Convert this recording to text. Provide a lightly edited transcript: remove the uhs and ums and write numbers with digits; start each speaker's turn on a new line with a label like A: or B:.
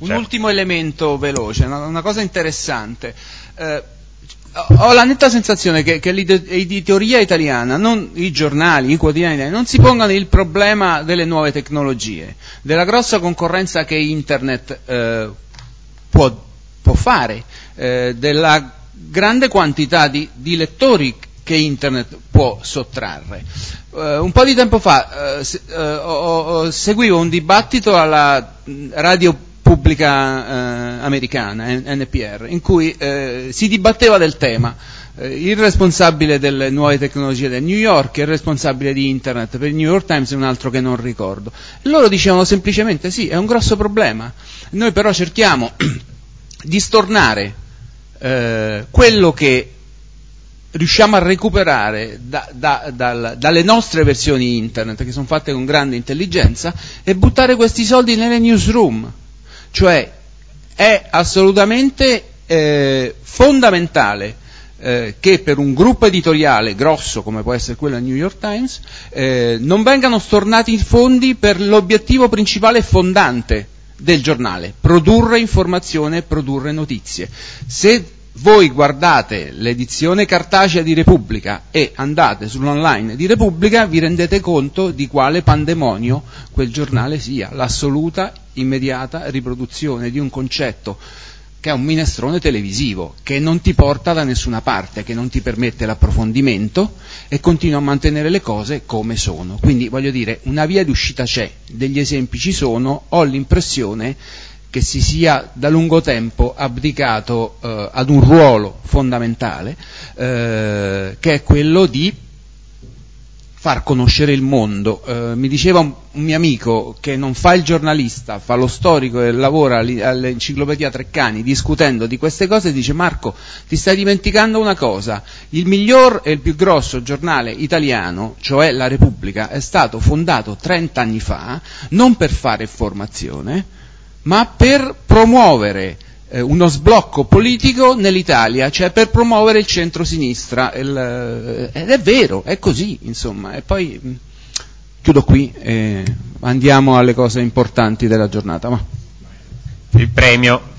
A: Un ultimo elemento veloce, una cosa interessante. Ho la netta sensazione che l'editoria italiana, non i giornali, i quotidiani italiani, non si pongano il problema delle nuove tecnologie, della grossa concorrenza che internet può fare, della grande quantità di lettori che internet può sottrarre. Un po' di tempo fa seguivo un dibattito alla radio pubblica americana, NPR, in cui si dibatteva del tema. Il responsabile delle nuove tecnologie del New York e il responsabile di internet per il New York Times e un altro che non ricordo. E loro dicevano semplicemente sì, è un grosso problema. Noi però cerchiamo di stornare quello che riusciamo a recuperare dalle nostre versioni internet, che sono fatte con grande intelligenza, e buttare questi soldi nelle newsroom. Cioè è assolutamente fondamentale che per un gruppo editoriale grosso come può essere quello del New York Times non vengano stornati i fondi per l'obiettivo principale e fondante del giornale: produrre informazione, produrre notizie. Se voi guardate l'edizione cartacea di Repubblica e andate sull'online di Repubblica, vi rendete conto di quale pandemonio quel giornale sia, l'assoluta immediata riproduzione di un concetto che è un minestrone televisivo, che non ti porta da nessuna parte, che non ti permette l'approfondimento e continua a mantenere le cose come sono. Quindi voglio dire, una via d'uscita c'è, degli esempi ci sono, ho l'impressione che si sia da lungo tempo abdicato ad un ruolo fondamentale che è quello di far conoscere il mondo. Mi diceva un mio amico che non fa il giornalista, fa lo storico e lavora all'Enciclopedia Treccani discutendo di queste cose, dice: Marco, ti stai dimenticando una cosa, il miglior e il più grosso giornale italiano, cioè La Repubblica, è stato fondato 30 anni fa non per fare formazione ma per promuovere uno sblocco politico nell'Italia, cioè per promuovere il centro-sinistra, ed è vero, è così, insomma. E poi chiudo qui e andiamo alle cose importanti della giornata.
B: Il premio